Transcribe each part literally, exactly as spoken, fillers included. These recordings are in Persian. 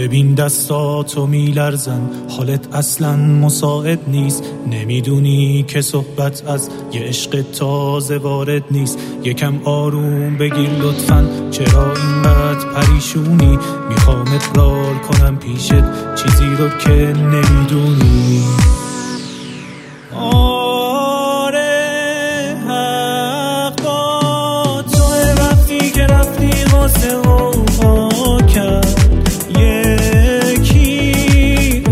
ببین دستاتو میلرزن، حالت اصلا مساعد نیست. نمیدونی که صحبت از یه عشق تازه وارد نیست. یکم آروم بگیر لطفاً، چرا اینقدر پریشونی؟ میخوام اقرار کنم پیشت چیزی رو که نمیدونی. آره حق با توه، وقتی که رفتی واسه وفا کرد. یکی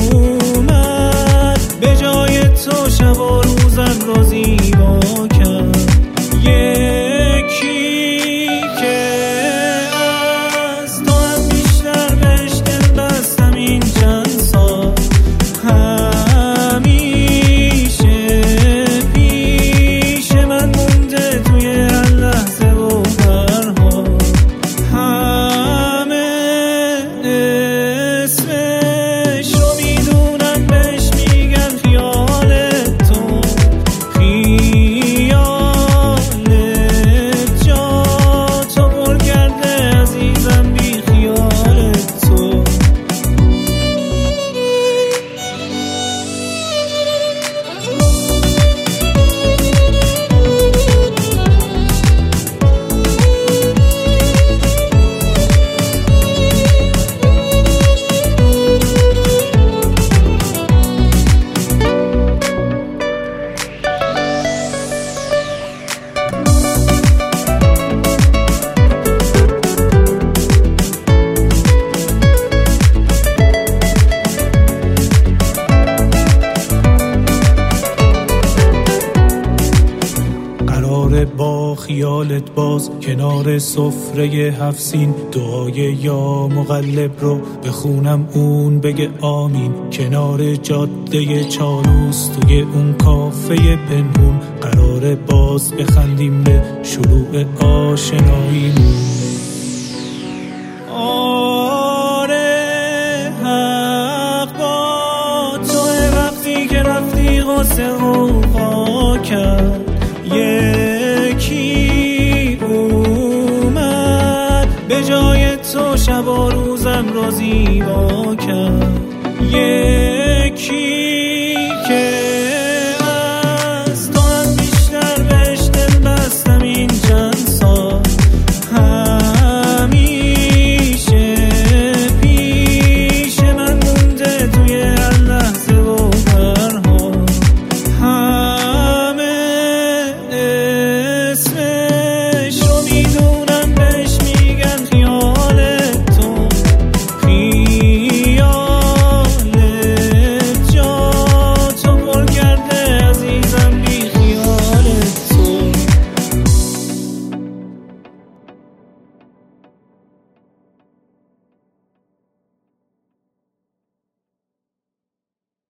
اومد به جای تو شب و روزم رو زیبا کرد. یکی که از تو هم بیشتر بهش دل بستم این چند سال. همیشه پیش من مونده توی هر لحظه و هر حال. همه اسمش رو میدونم، بهش میگن خیال تو. خیالت جا تو پر کرده عزیزم، بی خیال تو. با خیالت باز کنار سفره هفت سین، دعای یا مقلب رو بخونم اون بگه آمین. کنار جاده چالوس توی اون کافه پنهون، قرار باز بخندیم به شروع آشناییمون. آره حق با توه، وقتی که رفتی غصه غوغا کرد. یکی اومد به جای تو شب و روزم رو زیبا کرد. یکی